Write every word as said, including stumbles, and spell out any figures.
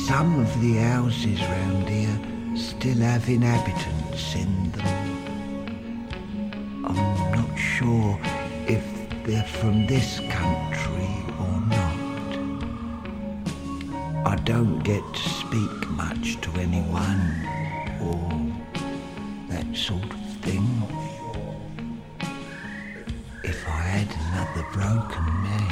Some of the houses round here still have inhabitants in them. I'm not sure if they're from this country or not. I don't get to speak much to anyone or that sort of thing. If I had another broken man,